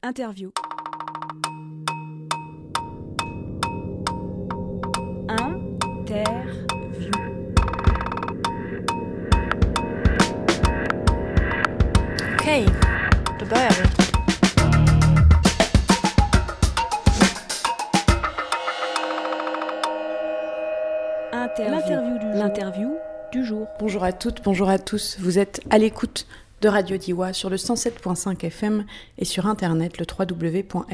Interview. Okej, då börjar vi. L'interview du jour. Bonjour à toutes, bonjour à tous. Vous êtes à l'écoute de Radio Diois sur le 107.5 FM et sur internet le www.rdwa.fr.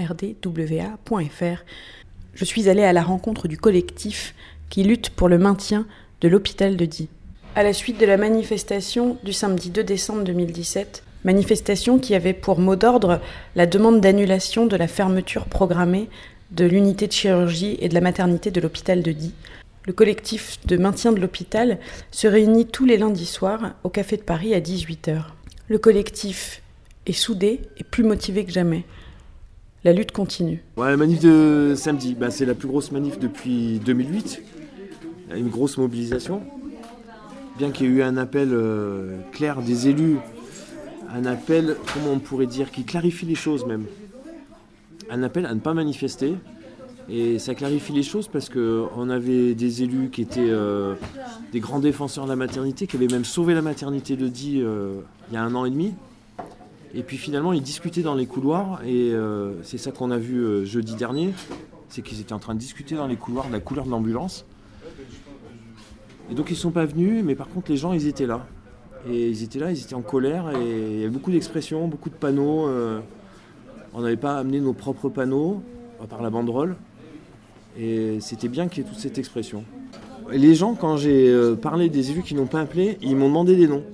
Je suis allée à la rencontre du collectif qui lutte pour le maintien de l'hôpital de Die. À la suite de la manifestation du samedi 2 décembre 2017, manifestation qui avait pour mot d'ordre la demande d'annulation de la fermeture programmée de l'unité de chirurgie et de la maternité de l'hôpital de Die, le collectif de maintien de l'hôpital se réunit tous les lundis soirs au Café de Paris à 18h. Le collectif est soudé et plus motivé que jamais. La lutte continue. Ouais, la manif de samedi, c'est la plus grosse manif depuis 2008. Il y a une grosse mobilisation. Bien qu'il y ait eu un appel clair des élus, un appel, comment on pourrait dire, qui clarifie les choses même. Un appel à ne pas manifester. Et ça clarifie les choses parce qu'on avait des élus qui étaient des grands défenseurs de la maternité, qui avaient même sauvé la maternité de Die il y a 1 an et demi. Et puis finalement, ils discutaient dans les couloirs, et c'est ça qu'on a vu jeudi dernier, c'est qu'ils étaient en train de discuter dans les couloirs de la couleur de l'ambulance. Et donc ils ne sont pas venus, mais par contre les gens, ils étaient là. Et ils étaient là, ils étaient en colère, et il y avait beaucoup d'expressions, beaucoup de panneaux. On n'avait pas amené nos propres panneaux, à part la banderole. Et c'était bien qu'il y ait toute cette expression. Les gens, quand j'ai parlé des élus qui n'ont pas appelé, ils m'ont demandé des noms.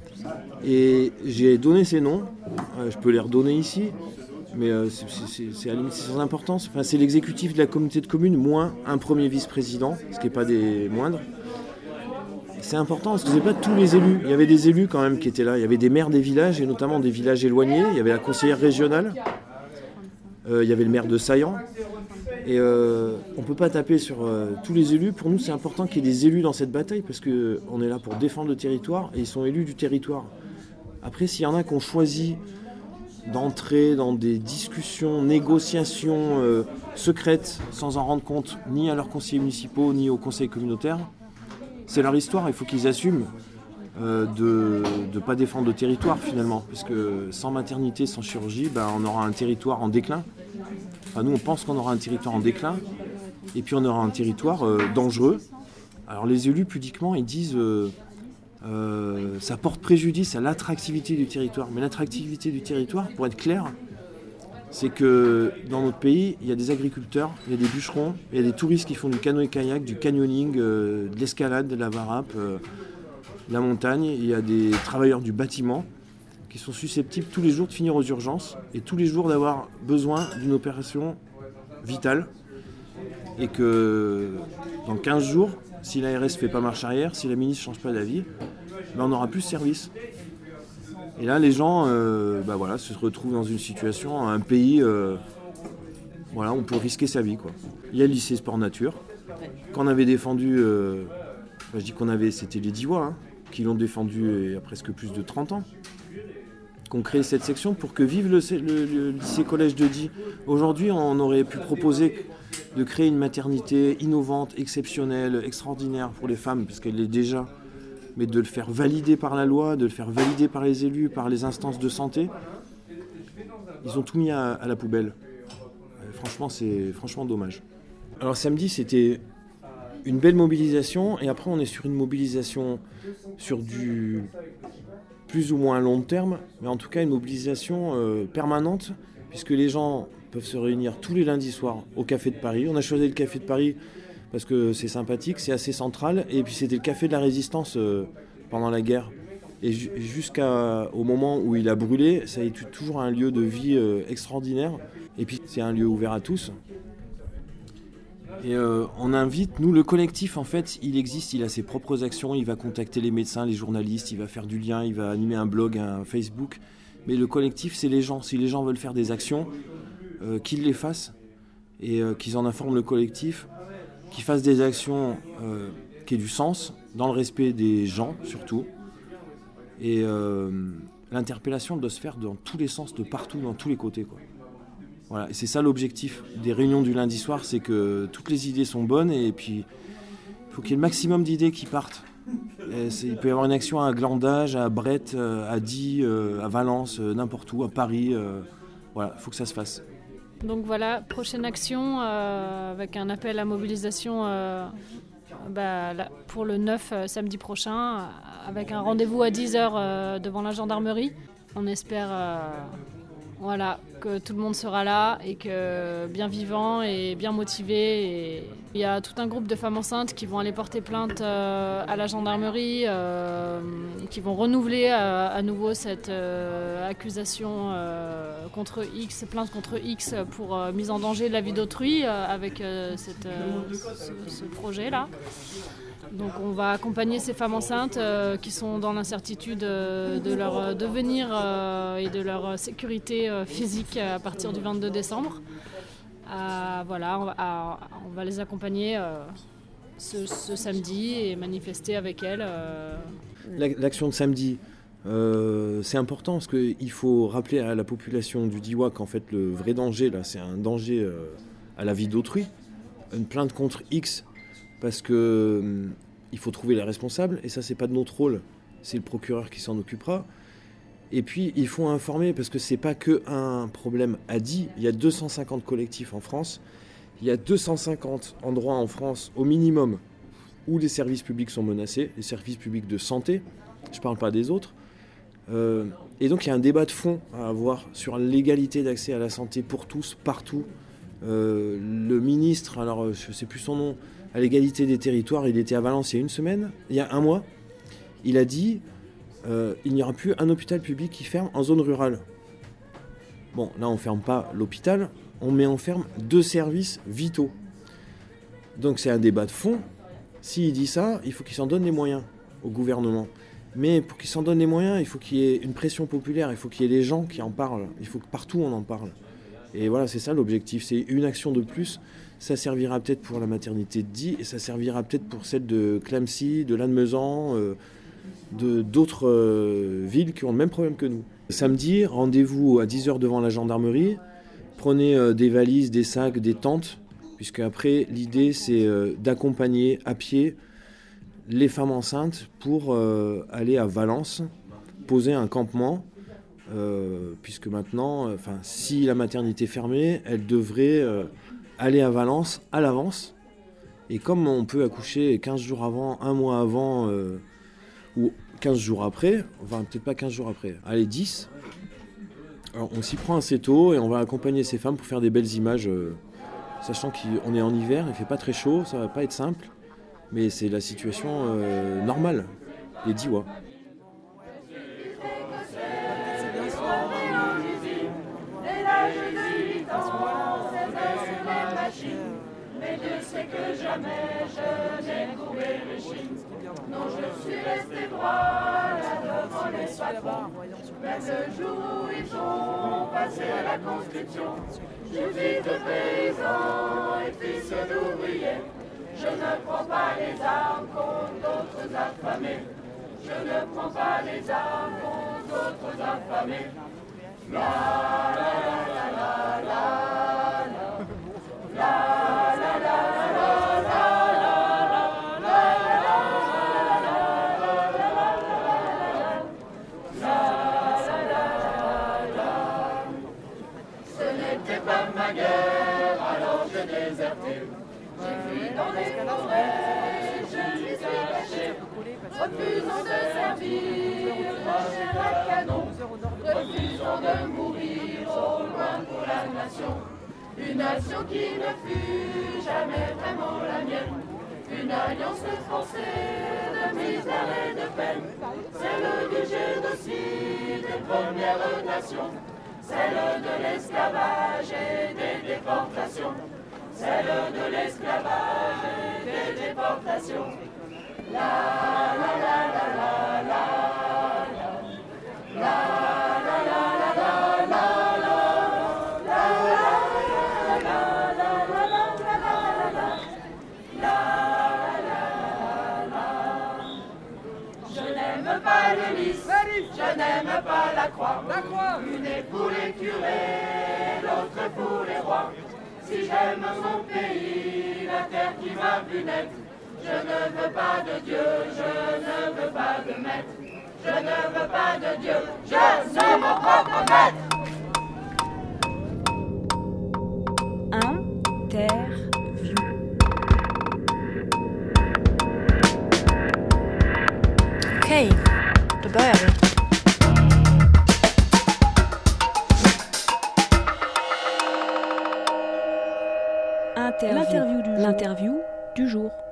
Et j'ai donné ces noms. Je peux les redonner ici, mais c'est à la limite sans importance. Enfin, c'est l'exécutif de la communauté de communes, moins un premier vice-président, ce qui n'est pas des moindres. C'est important parce que ce n'est pas tous les élus. Il y avait des élus quand même qui étaient là. Il y avait des maires des villages, et notamment des villages éloignés. Il y avait la conseillère régionale. Il y avait le maire de Saillant. Et on ne peut pas taper sur tous les élus. Pour nous, c'est important qu'il y ait des élus dans cette bataille parce qu'on est là pour défendre le territoire et ils sont élus du territoire. Après, s'il y en a qui ont choisi d'entrer dans des discussions, négociations secrètes sans en rendre compte ni à leurs conseillers municipaux ni aux conseils communautaires, c'est leur histoire. Il faut qu'ils assument de ne pas défendre le territoire finalement. Parce que sans maternité, sans chirurgie, on aura un territoire en déclin. Enfin, nous, on pense qu'on aura un territoire en déclin, et puis on aura un territoire dangereux. Alors les élus, pudiquement, ils disent ça porte préjudice à l'attractivité du territoire. Mais l'attractivité du territoire, pour être clair, c'est que dans notre pays, il y a des agriculteurs, il y a des bûcherons, il y a des touristes qui font du canoë-kayak, du canyoning, de l'escalade, de la varap, la montagne. Il y a des travailleurs du bâtiment qui sont susceptibles tous les jours de finir aux urgences et tous les jours d'avoir besoin d'une opération vitale, et que dans 15 jours, si l'ARS ne fait pas marche arrière, si la ministre ne change pas d'avis, on n'aura plus de service. Et là, les gens se retrouvent dans une situation, un pays où on peut risquer sa vie, quoi. Il y a le lycée sport nature, qu'on avait défendu, je dis qu'on avait, c'était les Diois, qui l'ont défendu il y a presque plus de 30 ans. Qu'on crée cette section pour que vive le lycée-collège de Die. Aujourd'hui, on aurait pu proposer de créer une maternité innovante, exceptionnelle, extraordinaire pour les femmes, puisqu'elle l'est déjà, mais de le faire valider par la loi, de le faire valider par les élus, par les instances de santé. Ils ont tout mis à la poubelle. Franchement, c'est dommage. Alors samedi, c'était une belle mobilisation, et après on est sur une mobilisation sur du plus ou moins long terme, mais en tout cas une mobilisation permanente, puisque les gens peuvent se réunir tous les lundis soirs au Café de Paris. On a choisi le Café de Paris parce que c'est sympathique, c'est assez central, et puis c'était le café de la résistance pendant la guerre. Et jusqu'au moment où il a brûlé, ça a été toujours un lieu de vie extraordinaire, et puis c'est un lieu ouvert à tous. Et on invite, nous le collectif en fait, il existe, il a ses propres actions, il va contacter les médecins, les journalistes, il va faire du lien, il va animer un blog, un Facebook. Mais le collectif, c'est les gens. Si les gens veulent faire des actions, qu'ils les fassent et qu'ils en informent le collectif, qu'ils fassent des actions qui aient du sens, dans le respect des gens surtout. Et l'interpellation doit se faire dans tous les sens, de partout, dans tous les côtés, quoi. Voilà, et c'est ça l'objectif des réunions du lundi soir, c'est que toutes les idées sont bonnes et puis il faut qu'il y ait le maximum d'idées qui partent. Il peut y avoir une action à Glandage, à Brest, à Die, à Valence, n'importe où, à Paris. Voilà, il faut que ça se fasse. Donc voilà, prochaine action avec un appel à mobilisation pour le 9 samedi prochain, avec un rendez-vous à 10h devant la gendarmerie. On espère que tout le monde sera là et que bien vivant et bien motivé. Et il y a tout un groupe de femmes enceintes qui vont aller porter plainte à la gendarmerie, qui vont renouveler à nouveau cette accusation contre X, plainte contre X pour mise en danger de la vie d'autrui avec ce projet-là. Donc on va accompagner ces femmes enceintes qui sont dans l'incertitude de leur devenir et de leur sécurité physique à partir du 22 décembre. On va les accompagner ce samedi et manifester avec elles. L'action de samedi, c'est important parce qu'il faut rappeler à la population du Diois qu'en fait le vrai danger, là, c'est un danger à la vie d'autrui. Une plainte contre X parce que il faut trouver les responsables et ça c'est pas de notre rôle, c'est le procureur qui s'en occupera. Et puis il faut informer parce que c'est pas que un problème à Die, il y a 250 collectifs en France, il y a 250 endroits en France au minimum où les services publics sont menacés, les services publics de santé, je parle pas des autres. Et donc il y a un débat de fond à avoir sur l'égalité d'accès à la santé pour tous, partout. Le ministre, alors je sais plus son nom, à l'égalité des territoires, il était à Valence il y a un mois, il a dit il n'y aura plus un hôpital public qui ferme en zone rurale. Bon, là on ferme pas l'hôpital, on ferme 2 services vitaux. Donc c'est un débat de fond. S'il dit ça, il faut qu'il s'en donne les moyens au gouvernement. Mais pour qu'il s'en donne les moyens, il faut qu'il y ait une pression populaire, il faut qu'il y ait des gens qui en parlent, il faut que partout on en parle. Et voilà, c'est ça l'objectif, c'est une action de plus. Ça servira peut-être pour la maternité de Die et ça servira peut-être pour celle de Clamecy, de Lannemezan, d'autres villes qui ont le même problème que nous. Samedi, rendez-vous à 10h devant la gendarmerie. Prenez des valises, des sacs, des tentes, puisque après l'idée c'est d'accompagner à pied les femmes enceintes pour aller à Valence, poser un campement. Puisque maintenant, si la maternité est fermée, elle devrait aller à Valence à l'avance. Et comme on peut accoucher 15 jours avant, un mois avant, ou 15 jours après, enfin peut-être pas 15 jours après, allez 10, alors on s'y prend assez tôt et on va accompagner ces femmes pour faire des belles images, sachant qu'on est en hiver, il fait pas très chaud, ça va pas être simple, mais c'est la situation normale des Diois. Mais Dieu sait que jamais je n'ai courbé les chines. Non, je suis resté droit là devant les patrons. Même le jour où ils ont passé à la conscription, je suis fils de paysan et fils d'ouvrier. Je ne prends pas les armes contre d'autres affamés. Je ne prends pas les armes contre d'autres affamés. La la la la la la la la la ma guerre, alors je désertais. J'ai fui dans les forêts, je m'y suis caché, refusant de servir ma chair à canon, refusant de mourir au loin pour la nation. Une nation qui ne fut jamais vraiment la mienne, une alliance de Français, de misère et de peine, celle du génocide des Premières Nations. Celle de l'esclavage et des déportations. Celle de l'esclavage et des déportations. La la la la la la la la la la la pas le lys, je n'aime pas la croix. Une est pour les curés, l'autre pour roi. Si j'aime mon pays, la terre qui m'a vu naître, je ne veux pas de Dieu, je ne veux pas de maître. Je ne veux pas de Dieu, je suis mon propre maître. Interview. Okej, då börjar vi. L'interview du jour.